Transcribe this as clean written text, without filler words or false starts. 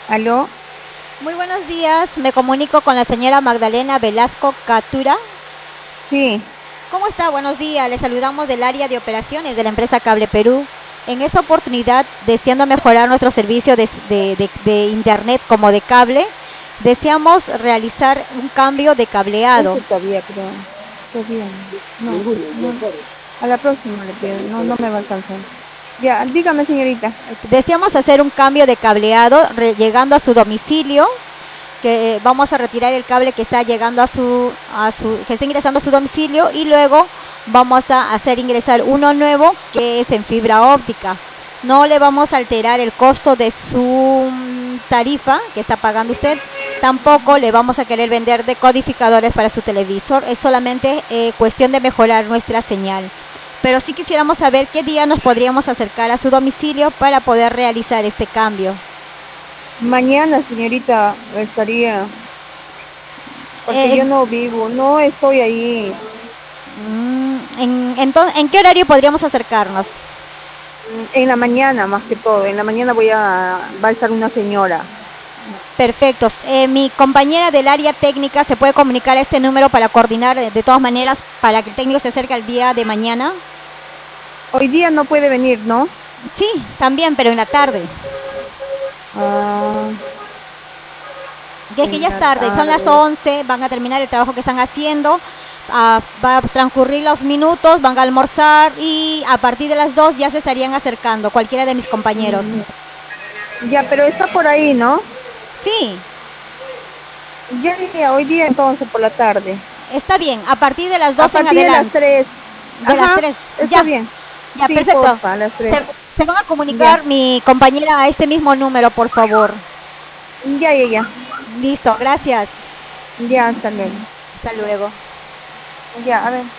¿Aló? Muy buenos días, me comunico con la señora Magdalena Velasco Catura. Sí. ¿Cómo está? Buenos días, le saludamos del área de operaciones de la empresa Cable Perú. En esta oportunidad, deseando mejorar nuestro servicio de internet como de cable, deseamos realizar un cambio de cableado. Ese todavía, creo. Todavía no. No, no. A la próxima le pido. No, no me va a alcanzar. Ya, dígame, señorita. Deseamos hacer un cambio de cableado llegando a su domicilio, que vamos a retirar el cable que está llegando que está ingresando a su domicilio, y luego vamos a hacer ingresar uno nuevo que es en fibra óptica. No le vamos a alterar el costo de su tarifa que está pagando usted. Tampoco le vamos a querer vender decodificadores para su televisor. Es solamente cuestión de mejorar nuestra señal. Pero sí quisiéramos saber qué día nos podríamos acercar a su domicilio para poder realizar este cambio. Mañana, señorita, estaría. Porque Eh, yo no vivo, no estoy ahí. ¿En qué horario podríamos acercarnos? En la mañana, más que todo. En la mañana va a estar una señora. Perfectos. Mi compañera del área técnica se puede comunicar a este número para coordinar de todas maneras para que el técnico se acerque al día de mañana. Hoy día no puede venir, ¿no? Sí, también, pero en la tarde. Ah, Que es que en ya es la tarde, son las tarde. 11, van a terminar el trabajo que están haciendo, va a transcurrir los minutos, van a almorzar y a partir de las 2 ya se estarían acercando cualquiera de mis compañeros. Mm, ya, pero está por ahí, ¿no? Sí, Ya, hoy día entonces por la tarde. está bien, a partir de las A 2 en partir de las adelante. 3. De las Ajá, 3 está ya, bien. ya, Sí, perfecto. porfa, a las 3. Se van a Ya, comunicar mi compañera a este mismo número, por favor. ya. Listo, gracias. Ya, hasta luego. Hasta luego. Ya, a ver.